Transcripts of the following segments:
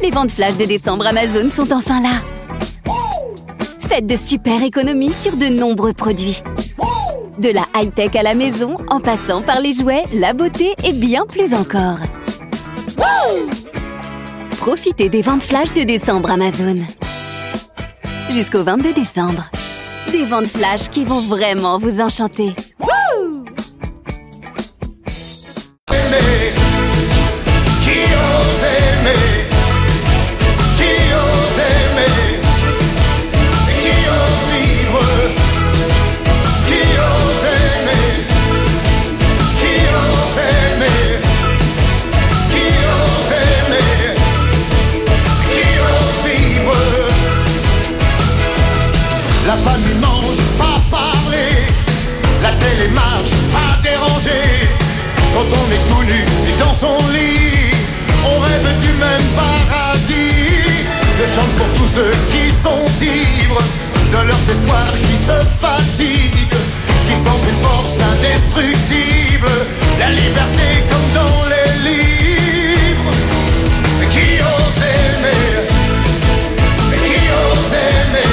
Les ventes flash de décembre Amazon sont enfin là. Faites de super économies sur de nombreux produits. De la high-tech à la maison, en passant par les jouets, la beauté et bien plus encore. Profitez des ventes flash de décembre Amazon. Jusqu'au 22 décembre. Des ventes flash qui vont vraiment vous enchanter. La famille mange, pas parler. La télé marche, pas déranger. Quand on est tout nu et dans son lit, on rêve du même paradis. Je chante pour tous ceux qui sont ivres de leurs espoirs qui se fatiguent, qui sentent une force indestructible, la liberté comme dans les livres. Qui ose aimer, qui ose aimer.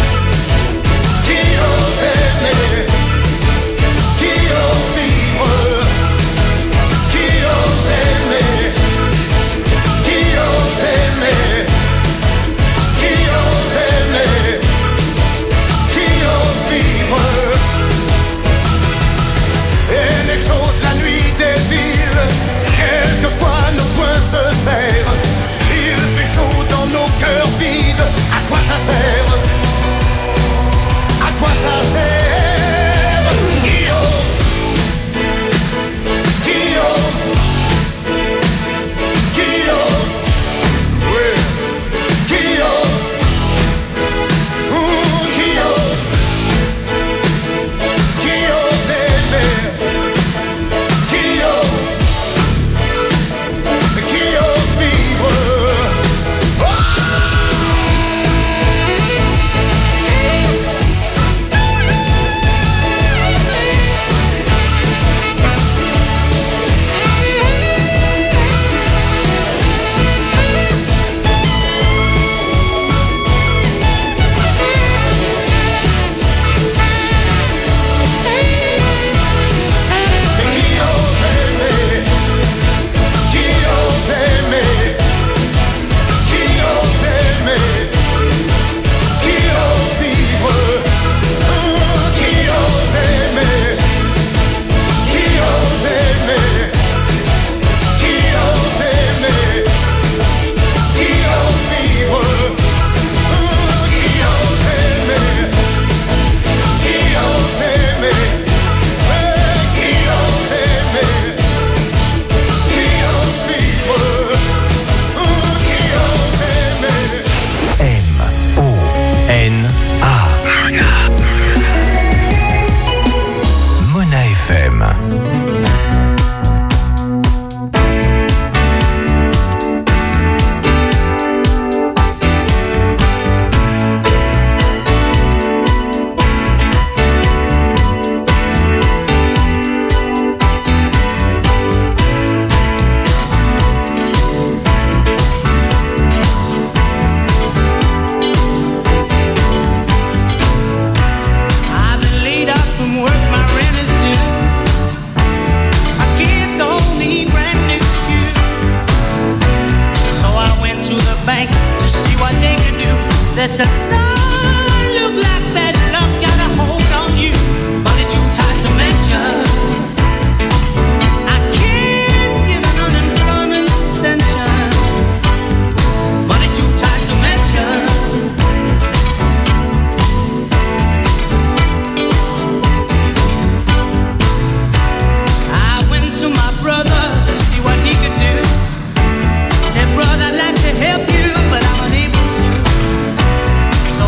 Quelquefois nos poings se serrent, il fait chaud dans nos cœurs vides. À quoi ça sert? À quoi ça sert? Qui ose? Qui ose? Qui ose? Oui. Qui ose? Qui ose? Qui ose aimer? Qui ose? Qui ose vivre? Brother, I'd like to help you, but I'm unable to.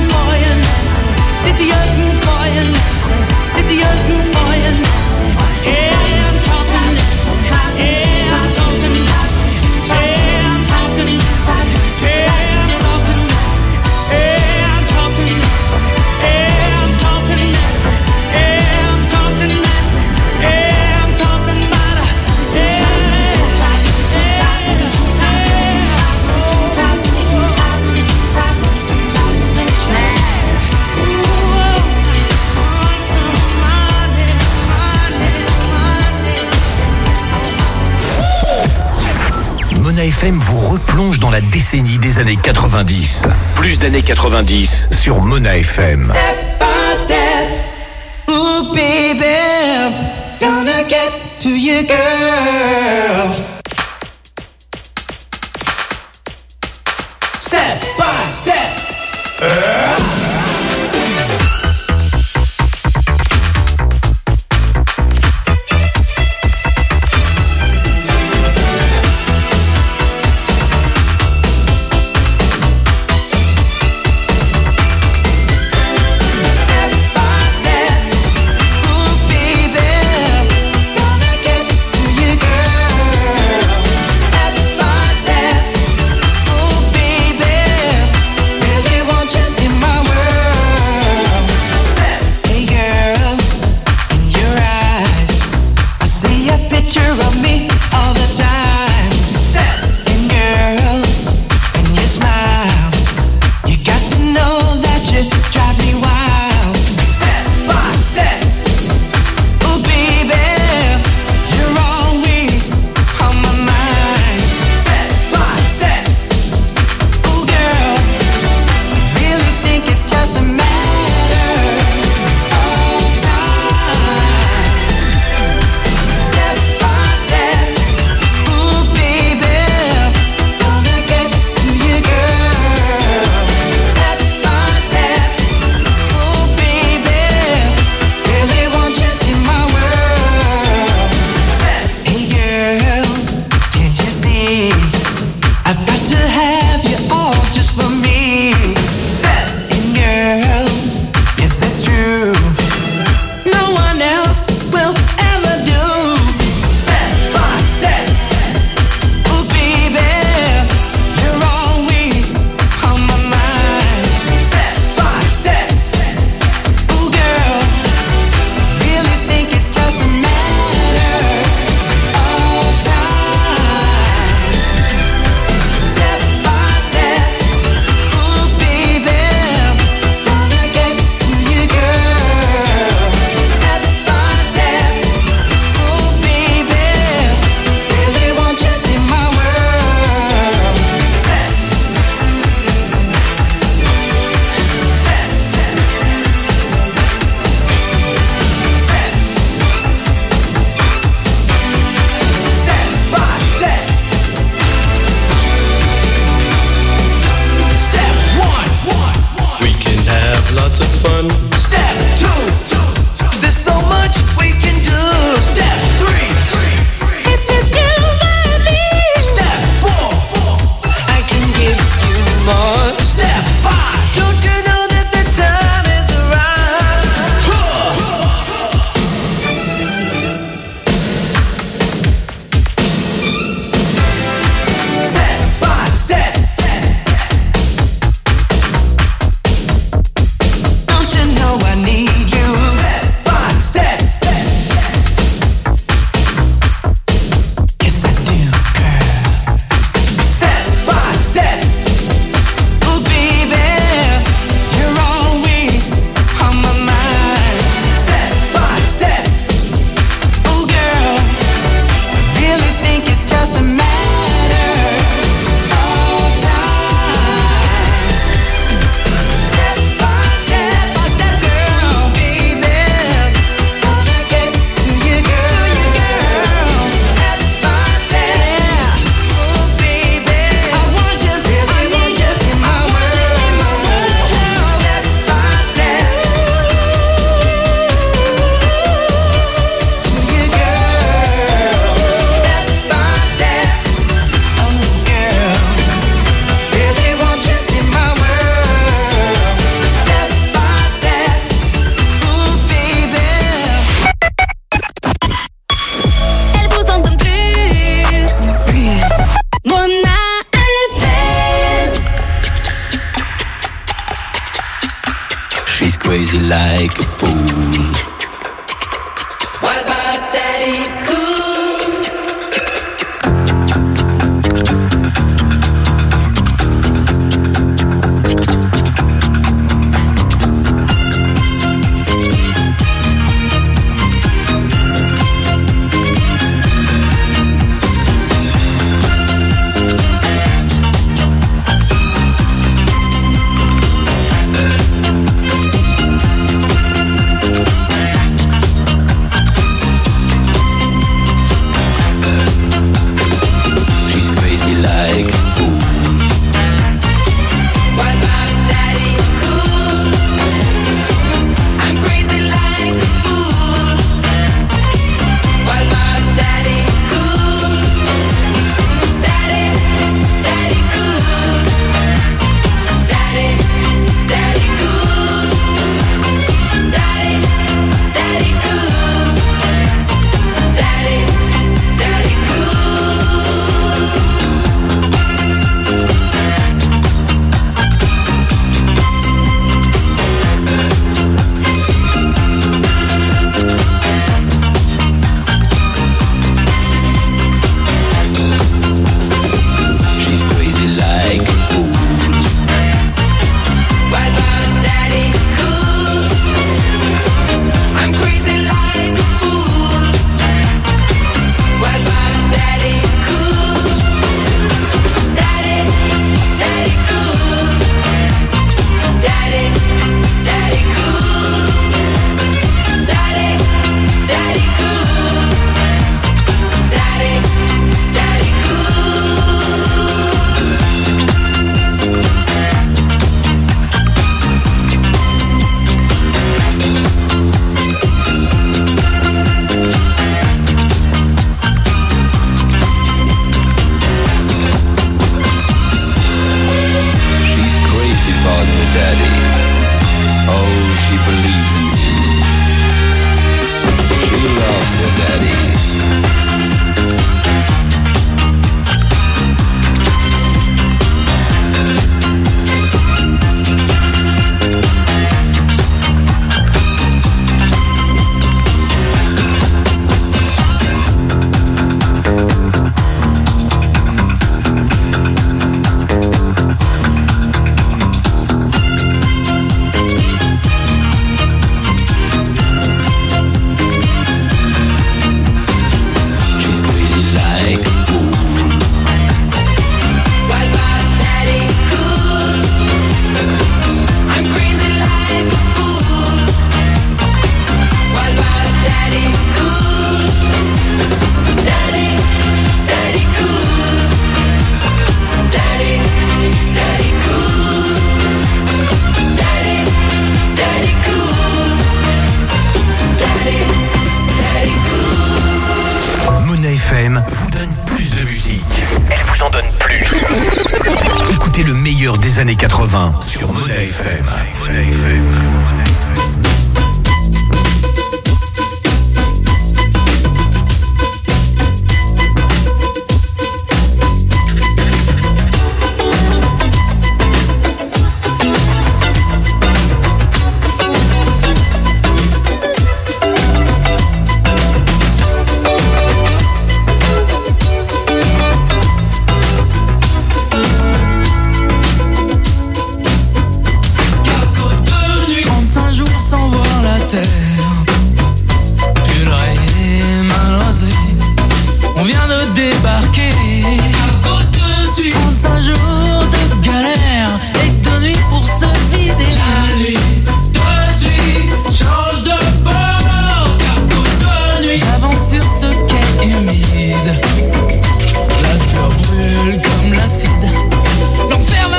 FM vous replonge dans la décennie des années 90. Plus d'années 90 sur Mona FM. Step by step, ooh baby, gonna get to you girl. Step by step. My She's crazy like a fool. What about Daddy Cool? Années 80 sur Mona FM.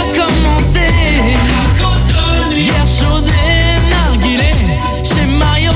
Mario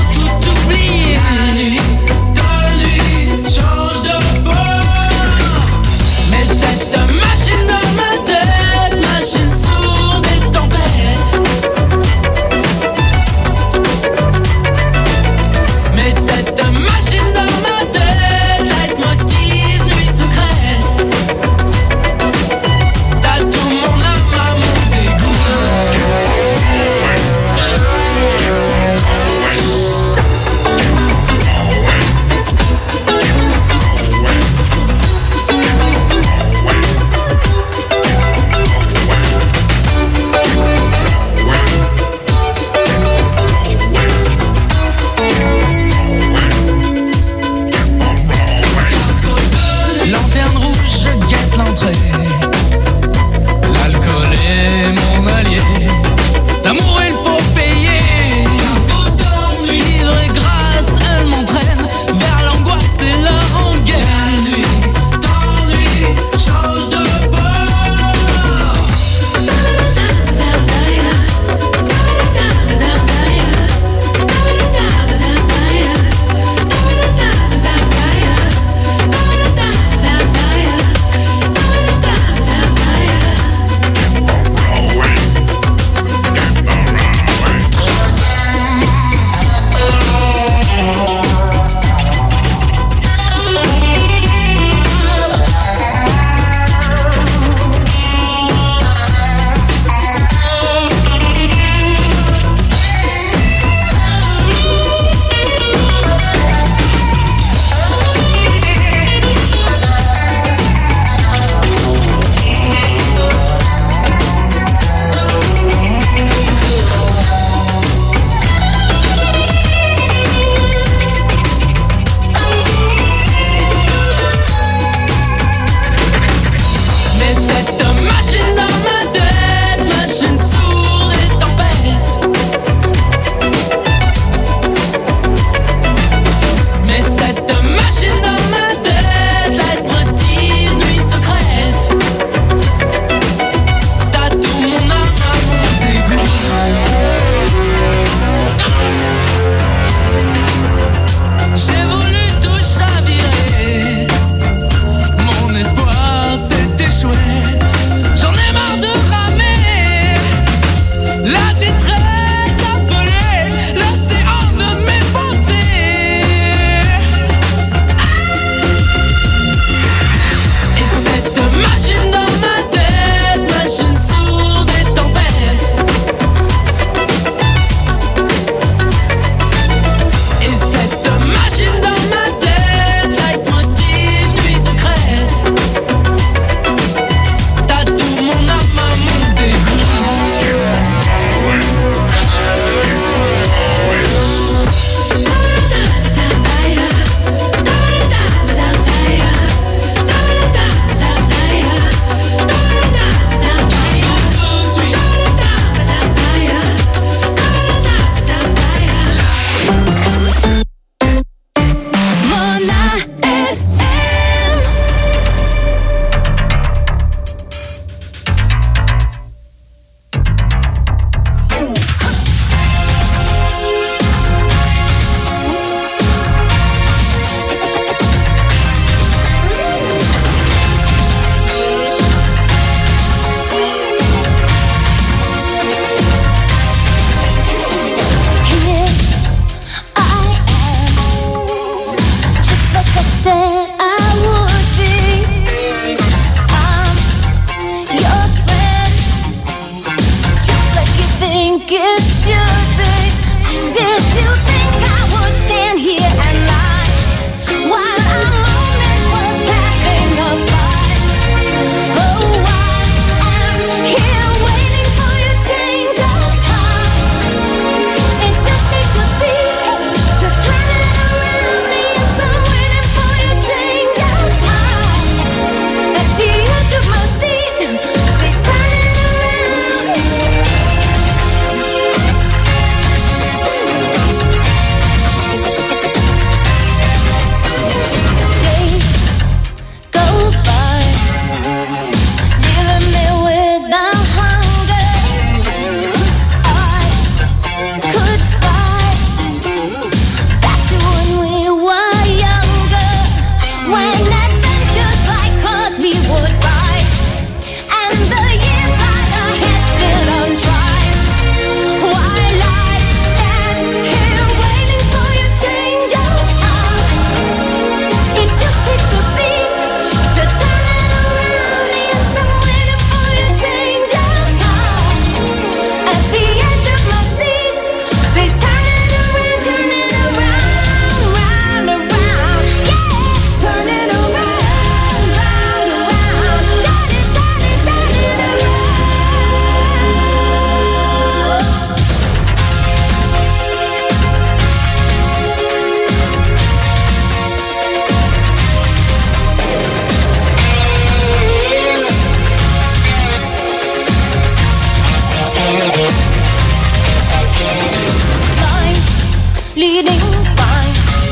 bleeding fine.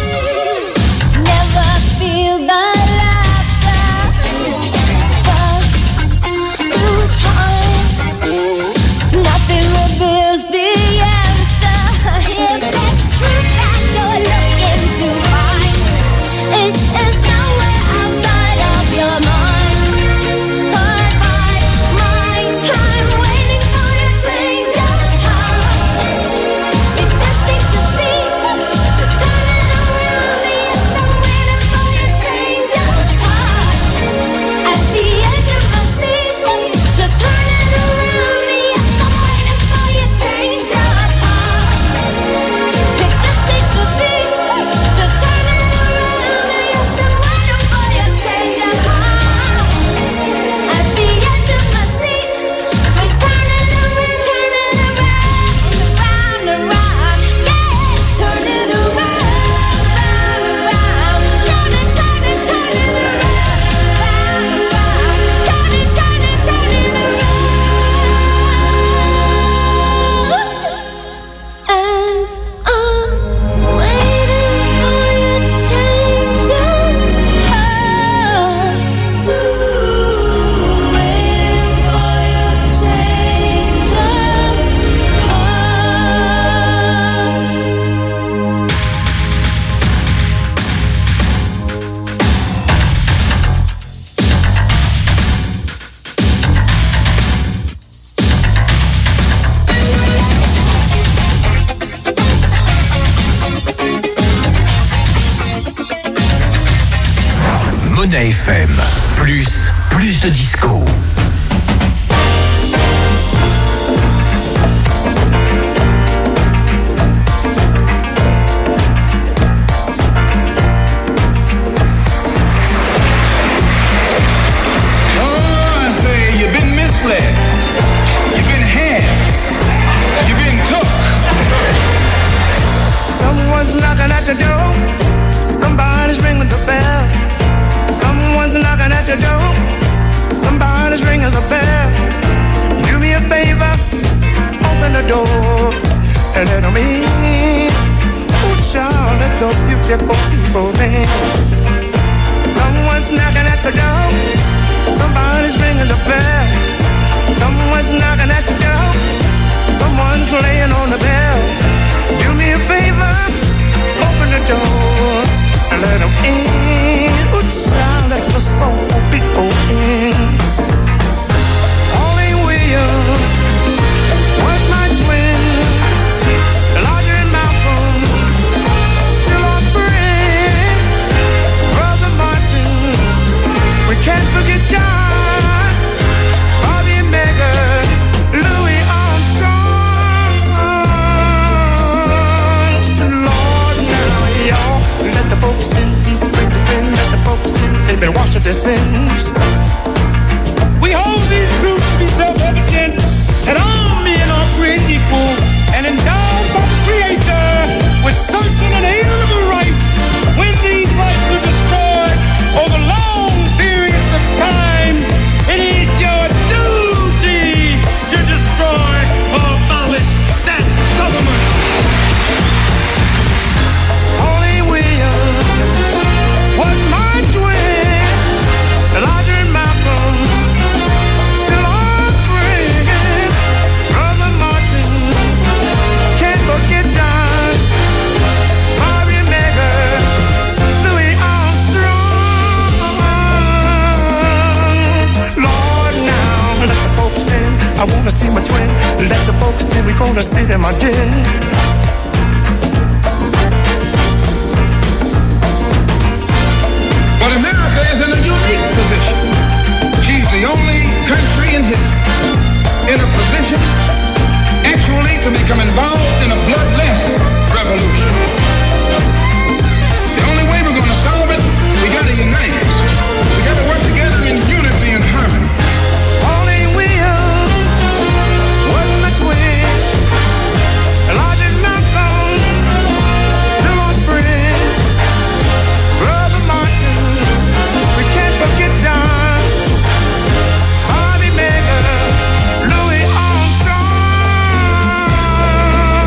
Never feel the laughter. Fall through time. Nothing reveals the answer. If it's truth that you're looking to find, it is nowhere outside of your mind. Time waiting for the change of heart. It just takes a beat to turn it around. Yes, I'm waiting for your change of heart. At the edge of my seat, just turn it around. Yes, I'm waiting for your change of heart. It just takes a beat to turn it around. Yes, I'm waiting for your change of heart. At the edge of my seat. Mona FM, plus de disco. Knocking at the door, somebody's ringing the bell. Someone's knocking at the door, somebody's ringing the bell. Do me a favor, open the door and let them in. Oh child, let those beautiful people in. Someone's knocking at the door, somebody's ringing the bell. Someone's knocking at the door, someone's laying on the bell. Do me a favor, open the door and let them in. Oh child, let the soul people in. Pauline Williams was my twin. Elijah and Malcolm, still our friends. Brother Martin, we can't forget John, Bobby and Megan, Louis Armstrong. Lord, now y'all let the folks in. Let the folks in. They've been washing their sins. We hold these truths to be self-evident, that all men are created equal and endowed by the Creator with certain inalienable rights. When these rights are destroyed over long periods of time, it is your duty to destroy or abolish that government. Holy Williams was my twin. Elijah and Malcolm, still our friends. Brother Martin, can't forget John, Bobby and Megan, Louis Armstrong. Lord, now let the folks in. I wanna see my twin. Let the folks in. We gonna sit in my den. But America is in a unique position. She's the only country in history in a position actually to become involved in a bloodless revolution. The only way we're going to solve it, we got to unite. We got to work together in unity and harmony. Pauline Williams was my twin. Elijah and Malcolm, still our friends. Brother Martin, we can't forget John, Bobby Megan, Louis Armstrong.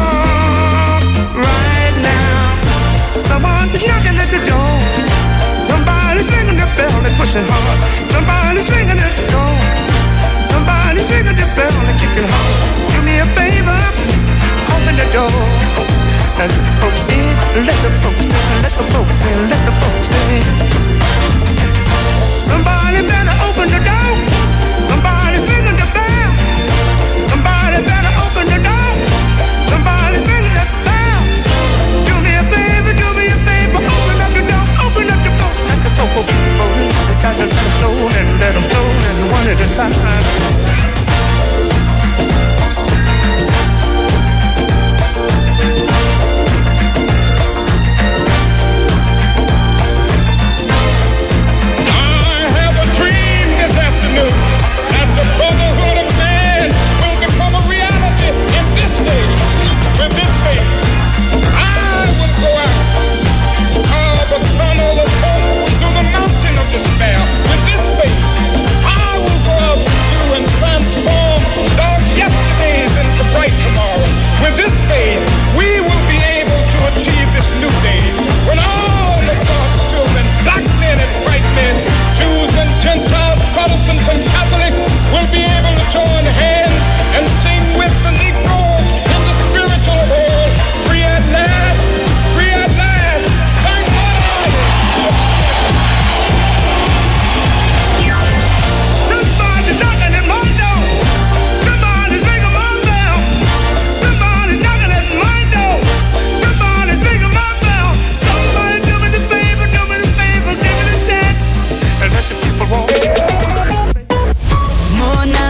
dancing hard. Somebody's ringing at the door. Somebody's ringing the bell and kicking hard. Do me a favor, open the door. And let the folks in, let the folks in, let the folks in, let the folks in. Somebody better open the door. Somebody's ringing the bell. Somebody better open the door. Somebody's ringing the bell. Do me a favor, open up the door, open up the door. Like a soul people, they got to let them know and let them know and one at a time. Mona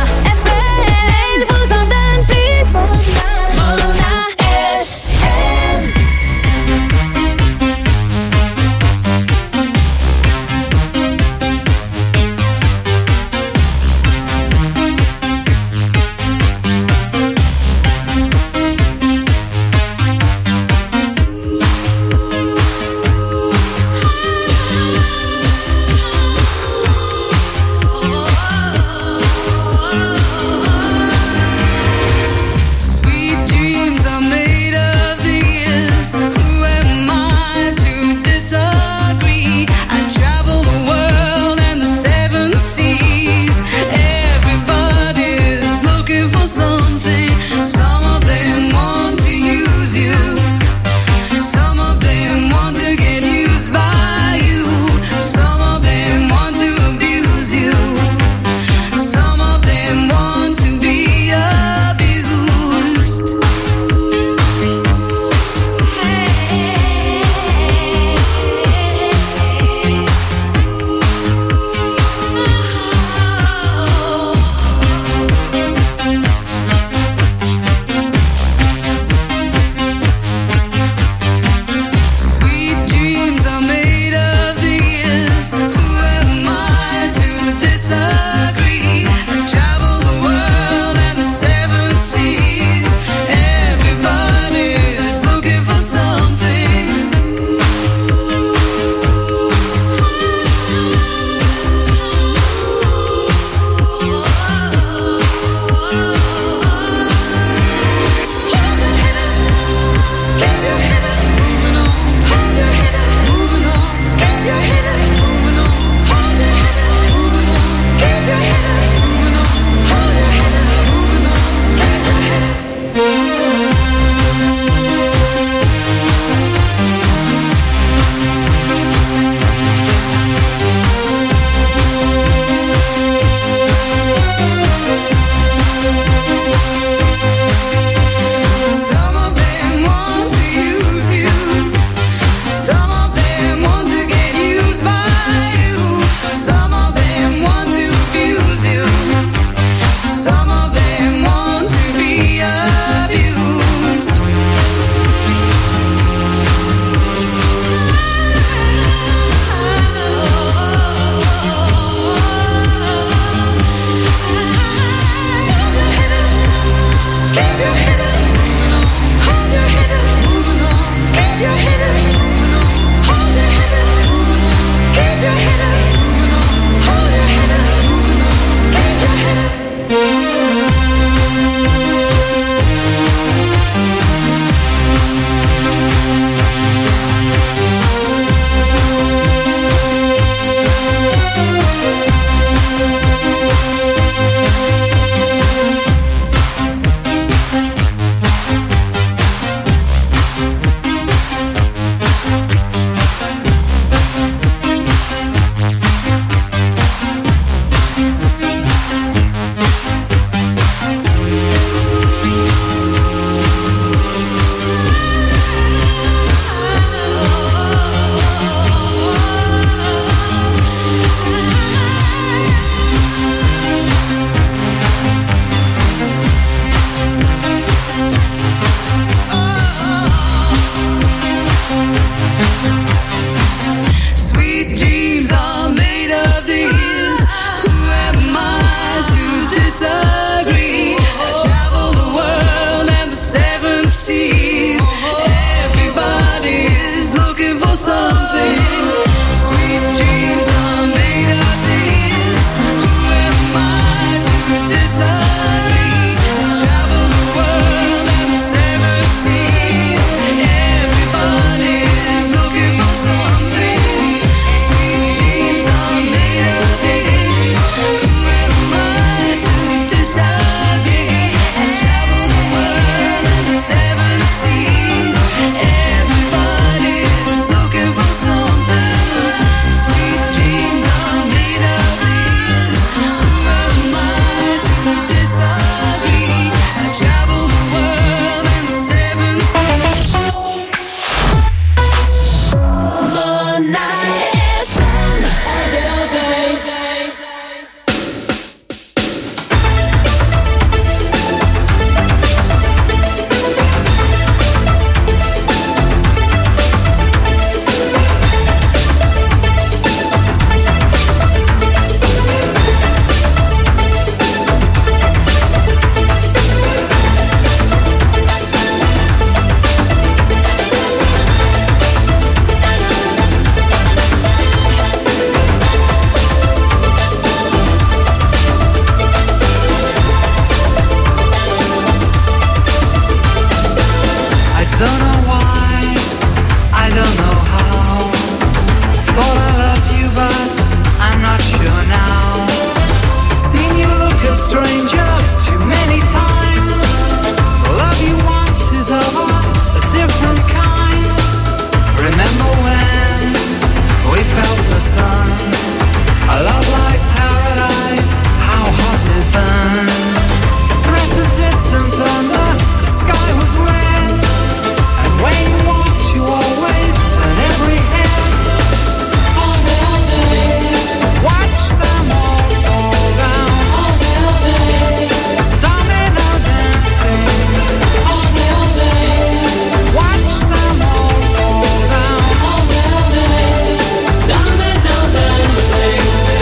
don't know why, I don't know how. Thought I loved you, but I'm not sure now. Seen you look at strangers too many times. Love you once is of a different kind. Remember when we felt the sun? A love like paradise, how hot it burned. Threat of distant thunder, the sky was red. And when you walked, you always turn every head. All day, watch them all fall down. All day, domino dancing. All day, watch them all fall down. All day, domino dancing.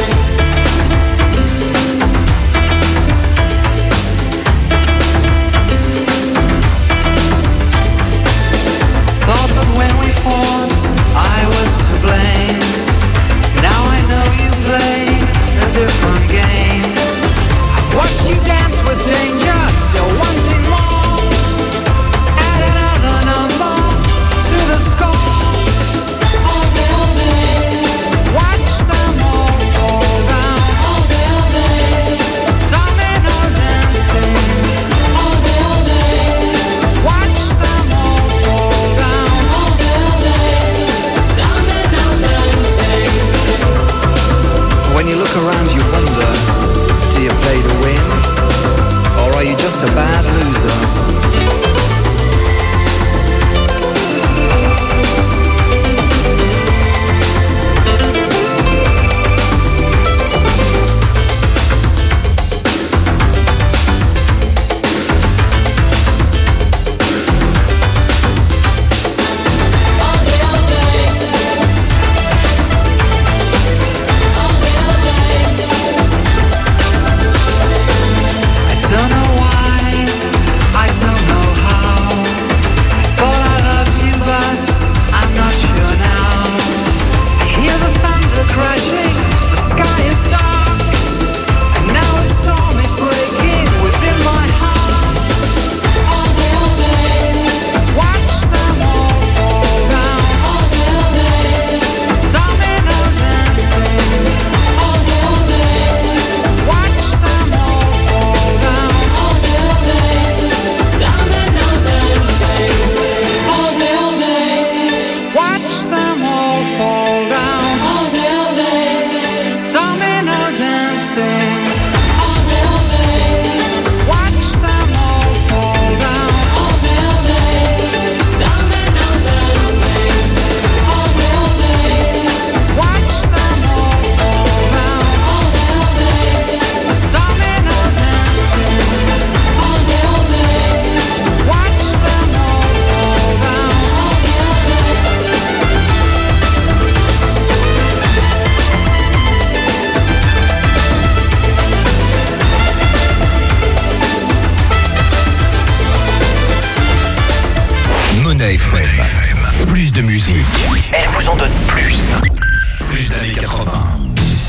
Thought that when we fought, I was to blame. Now I know you play a different game. I've watched you dance with danger, still wanting more. Add another number to the score. All day, watch them all fall down. All day, domino dancing. All day, watch them all fall down. All day, domino dancing. When you look around, you wonder, do you play to win? Or are you just a bad loser? I don't know why, I don't know how. Thought I loved you, but I'm not sure now. I hear the thunder crashing, the sky is dark, and now a storm is breaking within my heart. All day, watch them all fall down. All day, domino dancing. All day, watch them all fall down. All day, domino dancing. All day, watch them all fall down. All day, domino dancing. All day, watch them all fall down. All day, domino dancing. All day, watch them all fall down. All day, domino dancing. All day, watch them all fall down. Mona FM. Plus de musique. Elle vous en donne plus. Plus d'années 80.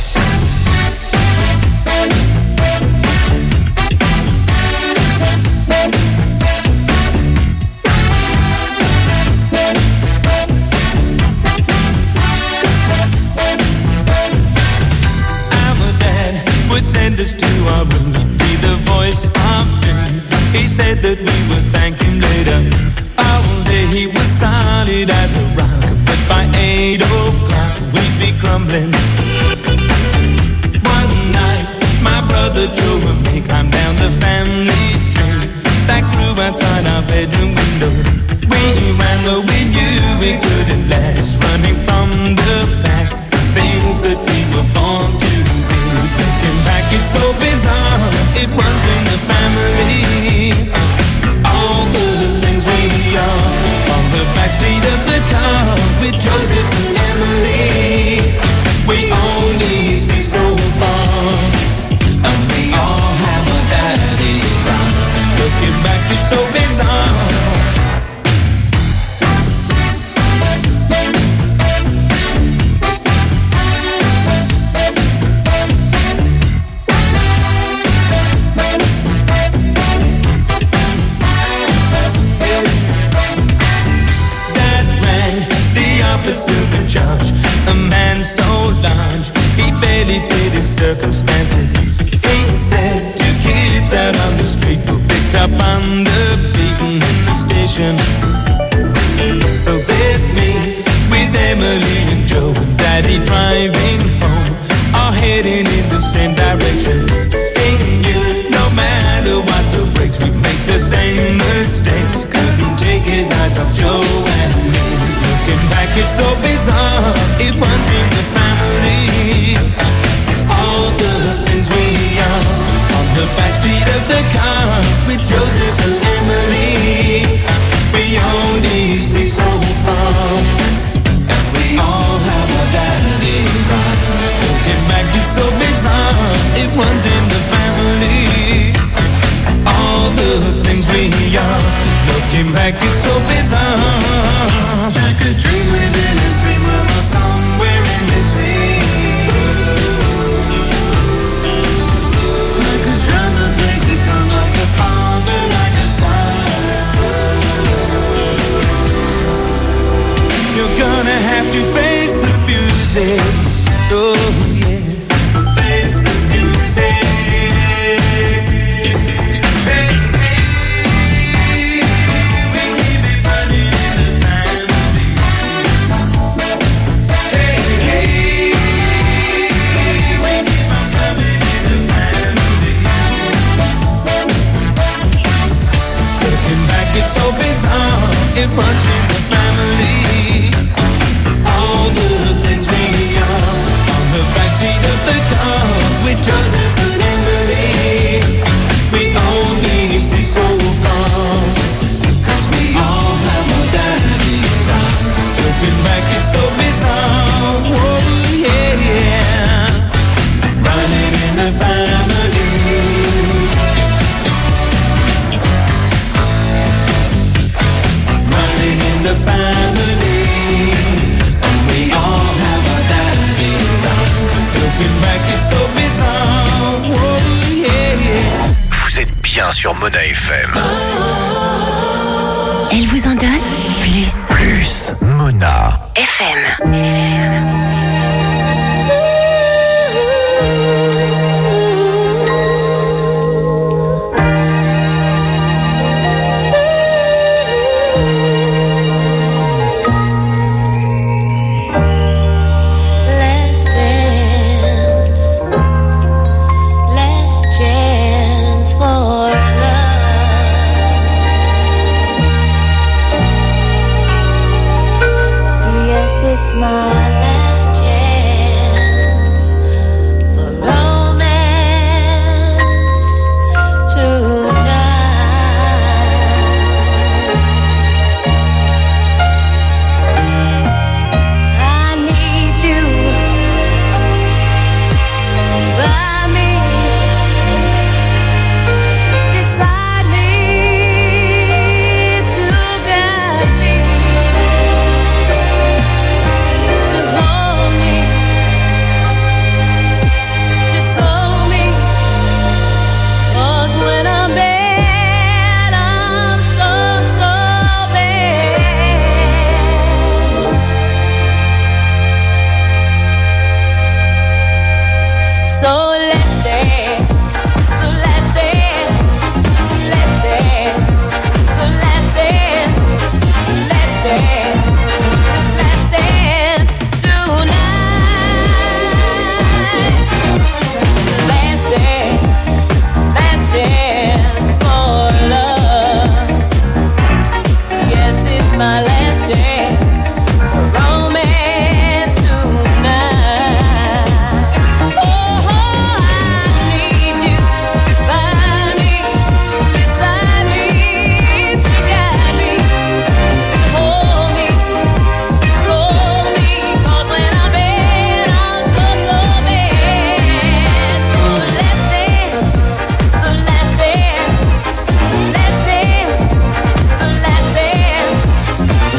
Our dad would send us to our room. He'd be the voice of doom. He said that we would thank him later. All day he was solid as a rock, but by 8 o'clock we'd be crumbling. One night my brother Joe and me climbed down the family tree that grew outside our bedroom window. We ran though we knew we couldn't last, running from the past, things that we were born to be. Looking back, it's so bizarre, it runs in the family. All the things we are on the backseat of the car with Joseph and Emily. We only see so far, and we all have a daddy's eyes. Looking back, it's so bizarre. Emily and Joe and Daddy driving home, all heading in the same direction. Ain't you? No matter what the breaks, we make the same mistakes. Couldn't take his eyes off Joe and me. Looking back, it's so bizarre. It runs in the family. All the things we are on the backseat of the car with Joseph and Emily. We only see so far, and we all have our daddy's eyes. Looking back, it's so bizarre. It runs in the family. All the things we are. Looking back, it's so bizarre. Like a dream within a dream, or somewhere in between. Like a drum that plays his drum, like a father, like a son. You're gonna have to face the music. Oh yeah, face the music. Hey, hey, we keep it running in the family. Hey, hey, we keep on coming in the family. Looking back, it's so bizarre. It runs in the family. All the things we are on the backseat of the car with Joseph and Emily. We only see so far, 'cause we all have our daddy's eyes. Looking back, it's so bizarre. Oh yeah, yeah. Running in the family. Running in the family. And we all have our daddy's eyes. Looking back, it's so bizarre. Oh yeah, yeah. Vous êtes bien sur Mona FM. Elle vous en donne plus. Plus Mona. FM. Let's dance, let's chance for love. Yes, it's my last chance for romance tonight. I need you by me, beside me, to guide me, to hold me, to scold me. 'Cause when I'm bad, I'm so bad. So let's dance, let's dance, let's dance, let's dance, let's dance, let's dance tonight. Let's dance for love. Yes, it's my last chance for romance tonight. Oh, I need you by me, beside me, to guide me, to hold me, to scold me. 'Cause when I'm bad, I'm so bad. So let's dance, let's dance, let's dance, let's dance, let's dance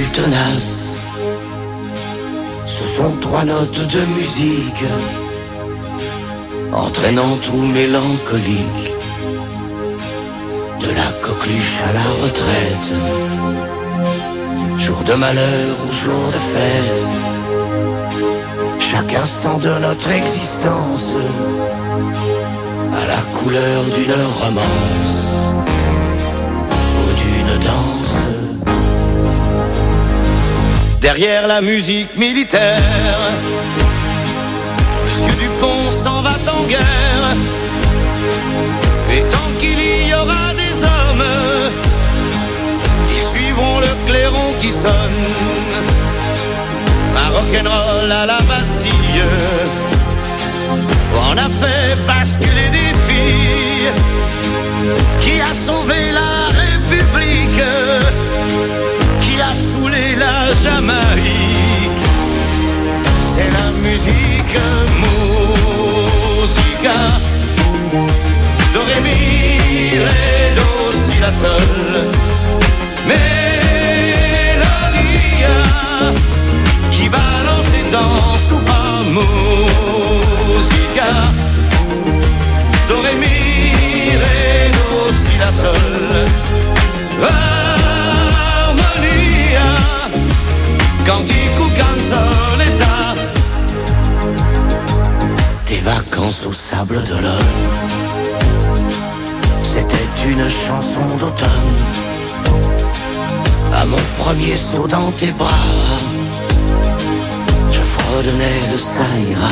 tenace. Ce sont 3 notes de musique, entraînant tout mélancolique, de la coqueluche à la retraite, jour de malheur ou jour de fête. Chaque instant de notre existence a la couleur d'une romance ou d'une danse. Derrière la musique militaire, Monsieur Dupont s'en va en guerre. Et tant qu'il y aura des hommes, ils suivront le clairon qui sonne. Un rock'n'roll à la Bastille, on a fait basculer des filles. Qui a sauvé la République, qui a saoulé la Jamaïque. C'est la musique, musica. Do, ré, mi, ré, do, si, la, sol. Mélodia qui balance et danse ou pas. Musica. Do, ré, mi, ré, do, si, la, sol. Harmonia. Cantico, canzonetta. Des vacances au sable d'Olonne. C'était une chanson d'automne. À mon premier saut dans tes bras, je fredonnais le ça ira.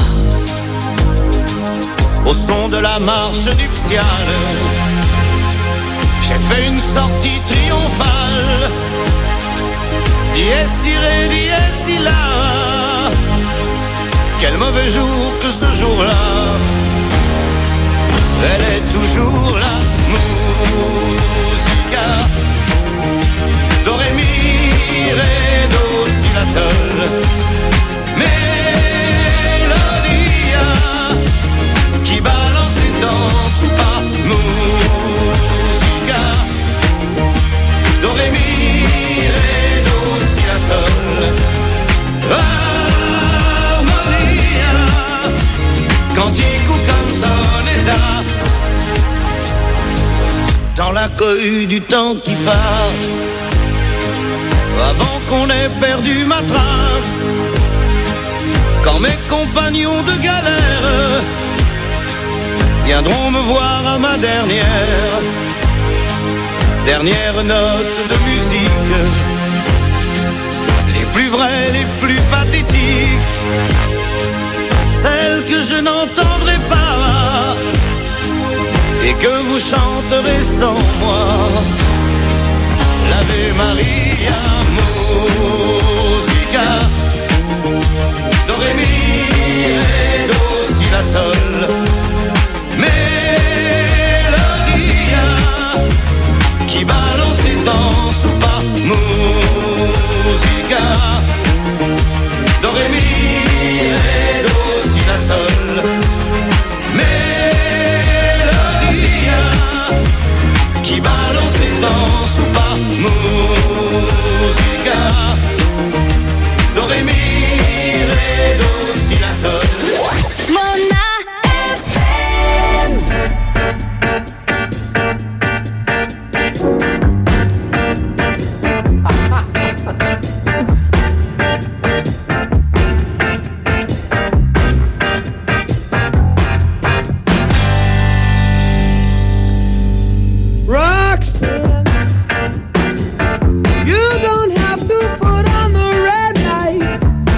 Au son de la marche nuptiale, j'ai fait une sortie triomphale. Dies irae, dies illa. Quel mauvais jour que ce jour-là. Elle est toujours là, musica. Do, ré, mi, ré, do, si, la, sol. Mélodia qui balance et danse ou pas. Musica. Do, ré, mi, ré, do, si, la, sol. Harmonia. Cantico, canzonetta. Dans la cohue du temps qui passe, avant qu'on ait perdu ma trace, quand mes compagnons de galère viendront me voir à ma dernière note de musique, les plus vraies, les plus pathétiques, celles que je n'entendrai pas et que vous chanterez sans moi. L'Ave Maria, musica. Do, ré, mi, ré, do, si, la, sol. Mélodia qui balance et danse ou pas. Musica. Do, ré, mi, ré, do, si, la, sol. Mélodia qui balance et danse ou pas. Musica. Do, ré, mi, ré, do, si, la, sol. Mona FM. Roxanne, you don't have to put on the red light.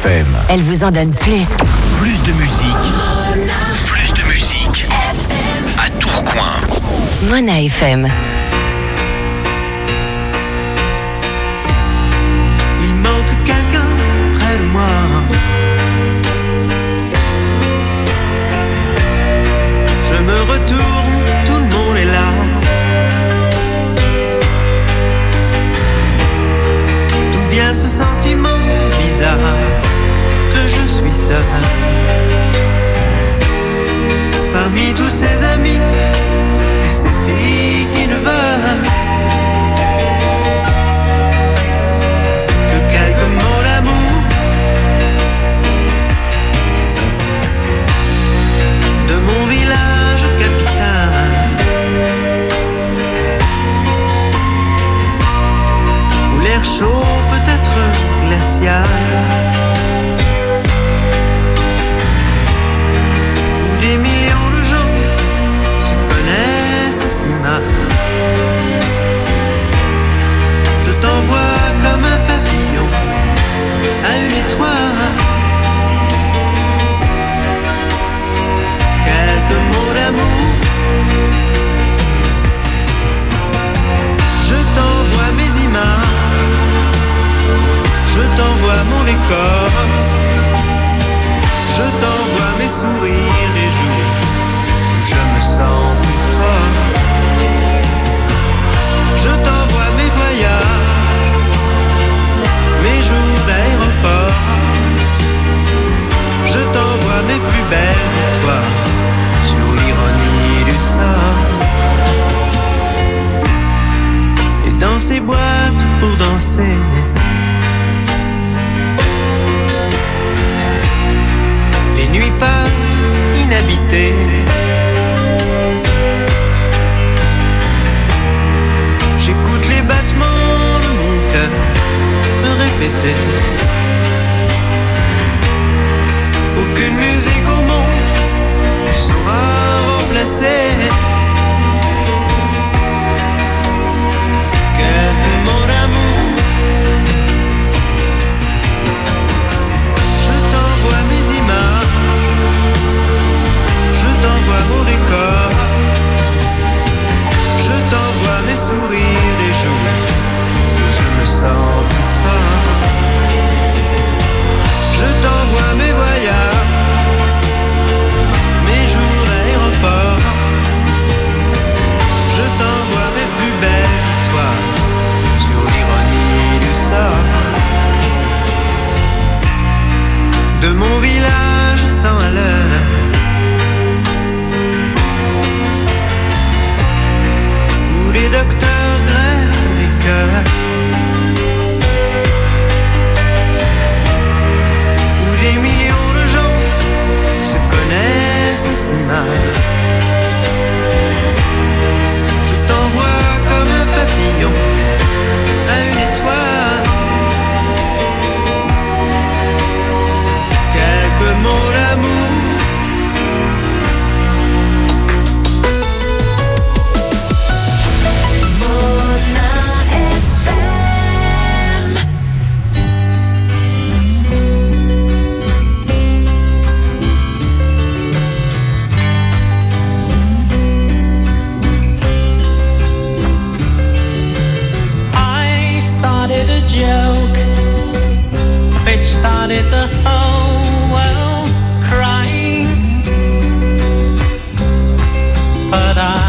FM. Elle vous en donne plus. Plus de musique. Plus de musique. À Tourcoing. Mona FM. Il manque quelqu'un près de moi. Je me retourne, tout le monde est là. D'où vient ce sentiment bizarre que je suis seul parmi tous ces amis et ces filles qui ne veulent que quelques mots d'amour, de mon village capital, où l'air chaud peut être glacial, où des millions de gens se connaissent si mal. Je t'envoie comme un papillon à une étoile, quelques mots d'amour. Je t'envoie mes images, je t'envoie mon décor, je t'envoie mes sourires les jours où je me sens plus fort. Je t'envoie mes voyages, mes jours d'aéroport, je t'envoie mes plus belles victoires sur l'ironie du sort. Et dans ces boîtes pour danser, les nuits passent inhabitées. J'écoute les battements de mon cœur me répéter. Aucune musique au monde ne saura remplacer quelques mots d'amour. Je t'envoie mes images, je t'envoie mon décor, je t'envoie mes sourires les jours où je me sens plus fort. Je t'envoie mes voyages, mes jours d'aéroport, je t'envoie mes plus belles victoires sur l'ironie du sort. De mon village sans à l'heure, où les docteurs greffent les cœurs, où des millions de gens se connaissent si mal. Je t'envoie comme un papillon à une étoile, quelques mots d'amour. I started a joke which started the whole world crying, but I